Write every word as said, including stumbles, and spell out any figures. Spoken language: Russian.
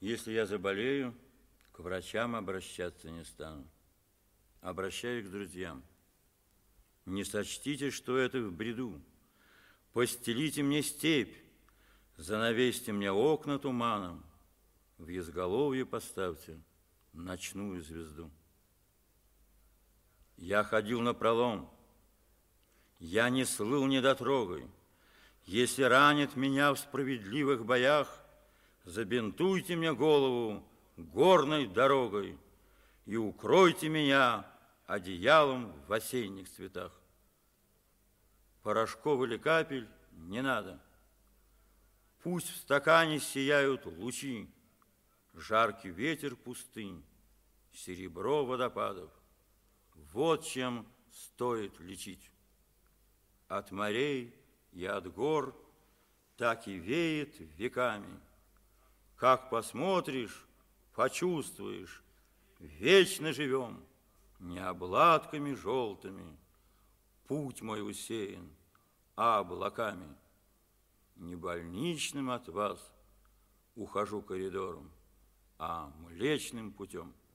Если я заболею, к врачам обращаться не стану. Обращаюсь к друзьям. Не сочтите, что это в бреду. Постелите мне степь, занавесьте мне окна туманом, в изголовье поставьте ночную звезду. Я ходил напролом, я не слыл недотрогой. Если ранит меня в справедливых боях, забинтуйте мне голову горной дорогой и укройте меня одеялом в осенних цветах. Порошков или капель не надо. Пусть в стакане сияют лучи, жаркий ветер пустынь, серебро водопадов. Вот чем стоит лечить. От морей и от гор так и веет веками. Как посмотришь, почувствуешь, вечно живем, не обладками желтыми. Путь мой усеян облаками. Не больничным от вас ухожу коридором, а млечным путем.